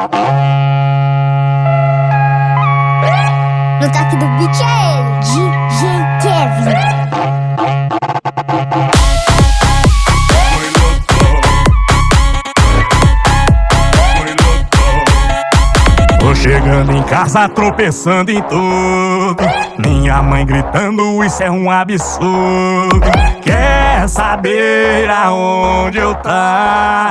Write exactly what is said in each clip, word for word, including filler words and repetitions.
No toque do beat é ele, D J Kevin. Tô chegando em casa tropeçando em tudo, minha mãe gritando, isso é um absurdo. Quer saber aonde eu tava?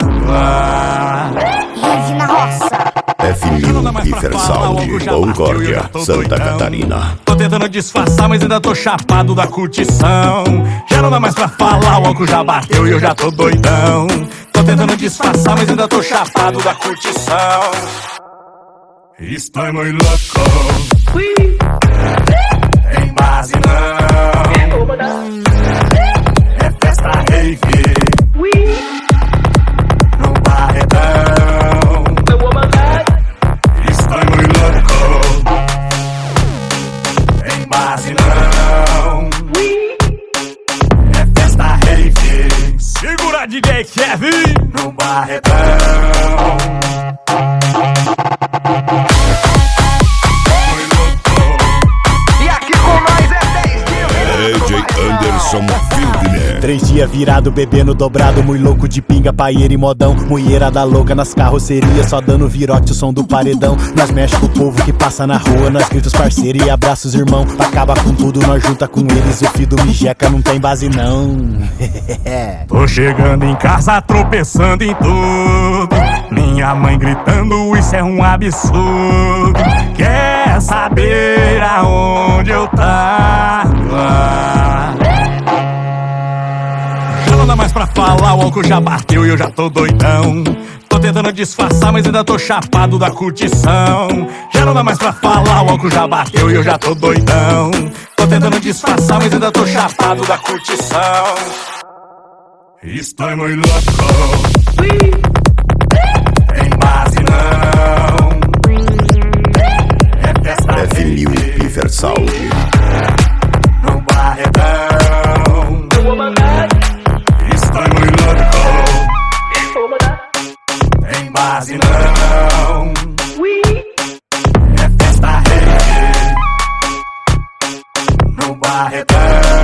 Rave na roça. F mil Riversound, Concórdia, Santa Catarina. Tô tentando disfarçar, mas ainda tô chapado da curtição. Já não dá mais pra falar, o álcool já bateu e eu já tô doidão. Tô tentando disfarçar, mas ainda tô chapado da curtição. Estou muito louco, em base não, é festa rave, no barredão. Estou muito louco, em base não, é festa rave. Segura D J Kevin no barredão. Três dias virado, bebendo dobrado, muito louco de pinga, paieira e modão. Mulherada louca nas carrocerias, só dando virote, o som do paredão. Nós mexe com o povo que passa na rua, nós gritos parceiro e abraços irmão. Acaba com tudo, nós junta com eles, o filho do mijeca não tem base não. Tô chegando em casa tropeçando em tudo, minha mãe gritando, isso é um absurdo. Quer saber aonde eu tava? Não dá mais pra falar, o álcool já bateu e eu já tô doidão. Tô tentando disfarçar, mas ainda tô chapado da curtição. Já não dá mais pra falar, o álcool já bateu e eu já tô doidão. Tô tentando disfarçar, mas ainda tô chapado da curtição. Estou muito louco, em base não, é festa F mil Riversound, no barredão. Estou muito louco, em base não, é festa rave, no barredão.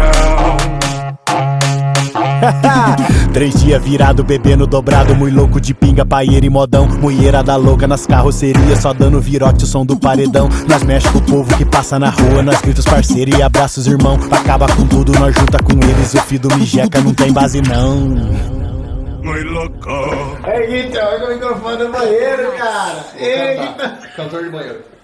Três dias virado, bebendo dobrado, muito louco de pinga, paieira e modão. Mulherada louca nas carrocerias, só dando virote, o som do paredão. Nós mexe com o povo que passa na rua, nós gritos parceiro e abraços irmão. Acaba com tudo, nós junta com eles, o filho do mijeca não tem base não. Muito louco. Eita, olha o microfone do banheiro, cara. Eita. Cantor de banheiro.